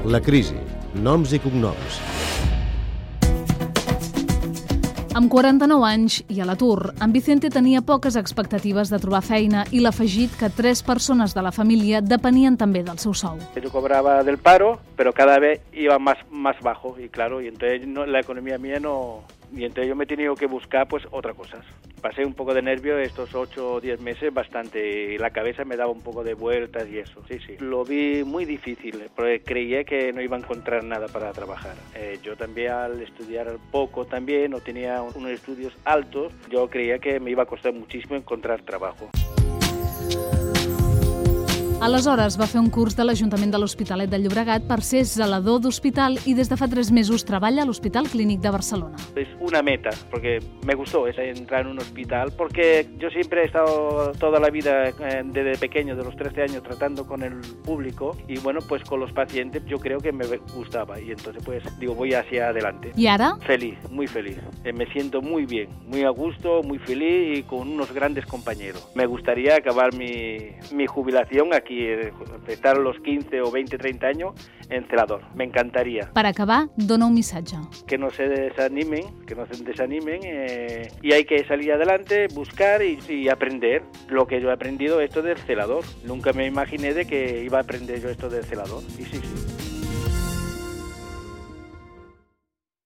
La crisi. Noms i cognoms. Amb 49 anys i a l'atur, en Vicente tenia poques expectatives de trobar feina i l'ha afegit que 3 persones de la família depenien també del seu sou. Yo cobraba del paro, pero cada vez iba más bajo y claro, y entonces la economía mía no... Y entonces yo me he tenido que buscar pues otras cosas. Pasé un poco de nervio estos 8 o 10 meses bastante y la cabeza me daba un poco de vueltas y eso, sí. Lo vi muy difícil porque creía que no iba a encontrar nada para trabajar. Yo también al estudiar poco también, no tenía unos estudios altos, yo creía que me iba a costar muchísimo encontrar trabajo. Aleshores va fer un curs de l'Ajuntament de l'Hospitalet de Llobregat per ser zelador d'hospital i des de fa 3 mesos treballa a l'Hospital Clínic de Barcelona. Es una meta, porque me gustó entrar en un hospital, porque yo siempre he estado toda la vida, desde pequeño, de los 13 años, tratando con el público y bueno, pues con los pacientes yo creo que me gustaba y entonces pues digo, voy hacia adelante. I ara? Feliz, muy feliz. Me siento muy bien, muy a gusto, muy feliz y con unos grandes compañeros. Me gustaría acabar mi jubilación aquí, estar a los 15 o 20, 30 años en celador. Me encantaría. Per acabar, dona un missatge. Que no se desanimen, y hay que salir adelante, buscar y aprender lo que yo he aprendido esto del celador. Nunca me imaginé de que iba a aprender yo esto del celador. Y sí.